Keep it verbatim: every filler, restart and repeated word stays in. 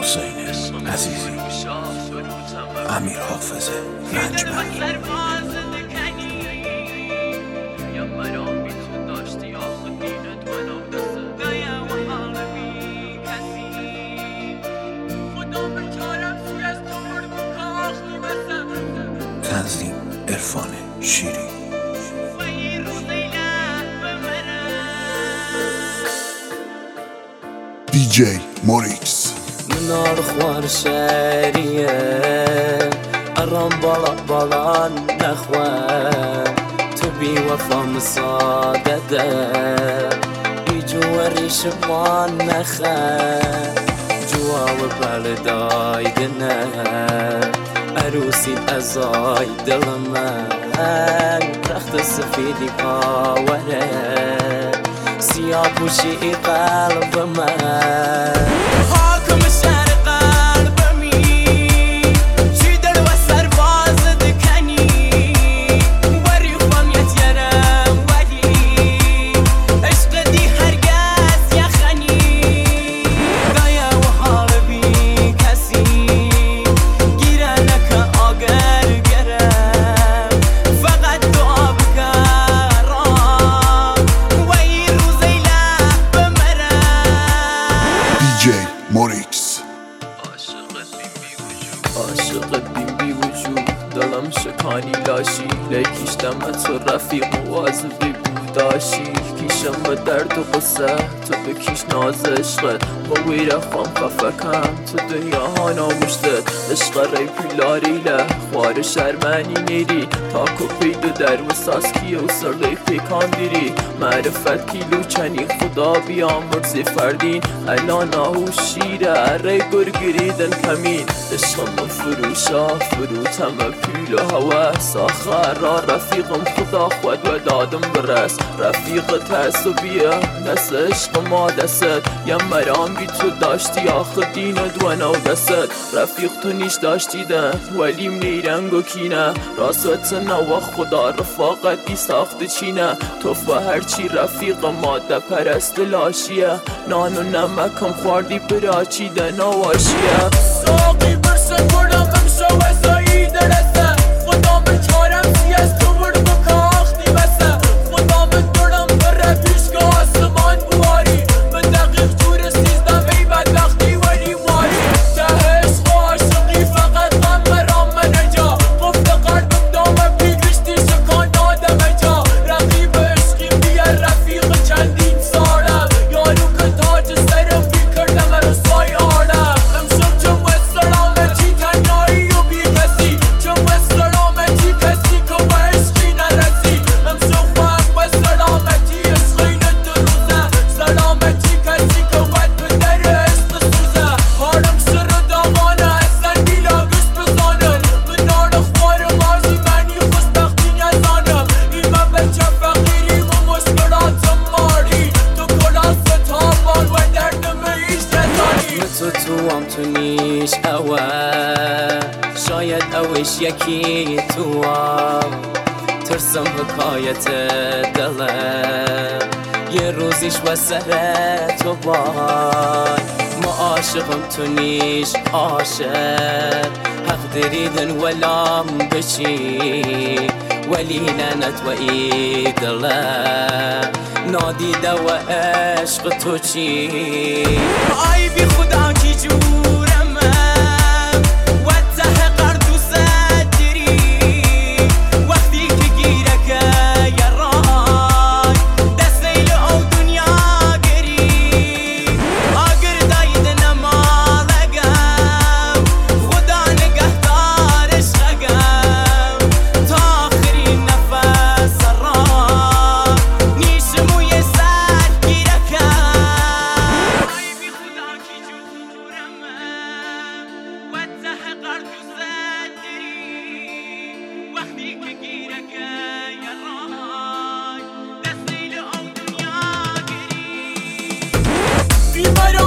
حسین عزیزی، امیر حافظ رنجبر. تنظیم عرفان شیری. دی جی موریکس. منار خوار شریه ارام بالا بالا نخواه تو بی وفا مسادده ای جواری شما نخواه جواب بلدای دنه عروسی ازای دل من رخت سفیدی کاوره سیاه پوشی قلب من حاکم شهر قلبمی چی در و سرباز دکنی وری خوامیت یرم ولی عشق دی هرگز یخنی دایا و حال بی کسی گیره نکه آگر گرم فقط دعا بکرم وی روزی لح بمرم. دی جی موریکس. عاشقت بیم بی وجود دلم شکانی لاشی لیکیشتم تو رفیق مواظبی بوداشی کیشم به درد و قصه تو بکیش ناز عشقت با ویره خوام خفکم تو دنیا ها ناموشتت عشق ری پیلاریله خوار شرمنی نیری تا کپید و در و ساسکی و سرده پیکان دیری معرفت کیلو چنی خدا بیامرزی فردین الان آهو شیره ری گرگریدن کمین عشقم فروشا فروتم پیل و هوس آخر را رفیقم خدا خود و دادم برس رفیق تعصبیه نس عشق ما دست یم مرام بی تو داشتی آخه دین دوانو دست رفیق تو نیش داشتیدن ولیم نیرنگ و کینه راست نوا خدا رفاقت دی ساخت چینه توف و هرچی رفیق ماده پرست لاشیه نان و نمکم خوردی پراچیده نواشیه ساقی برسن بردم امشو وزایی درسته خدا من چارم سی از تو برد بکا آختی بسه خدا من دردم بره پیشگاه آسمان بواری من دقیق جور سیزدم ای بدبختی ولی ماری ته عشق و عاشقی فقط غم مرام من اجا قفل قلبم دامه پیگرشتی شکان دادم اجا رقیب عشقیم دیگر رفیق چندین سالم یارو که تاج سرم بی کردم رسوای آرم امشب چون وسترامتی تنهایی و بی کسی چون وسترامتی کسی که به عشقی نرسی امشب خواهم وسترامتی عشقین دو روزه سلامتی کسی که ود به در عشق سوزه هارم سر دامانه اصلا دیلا گشت بزانن من نار خوار مازی منی خوشبختی نزانم این من بچه فقیریم و مشکلاتم ماری تو کلاس تابان و دردم ایش نزانی تو تو هم تو نیش اوه شاید اوش یکی تو هم ترسم حکایت دلم یه روزیش و سر تو بای ما عاشقم تو نیش عاشق حق دریدن ولام بچی ولی لعنت و ای دلم نادیده و عشق تو چی آی بی خدا کی جورم و ته قرد و صدری وقتی که گیره که یرای دستیل او دنیا گری آگر داید نمالگم خدا نگهدار عشقگم تا آخرین نفس را نیشموی سر گیره کم آی بی خدا کی جورم و ته قرد و صدری وقتی که گیره که یرای دستیل او دنیا گری بیمارو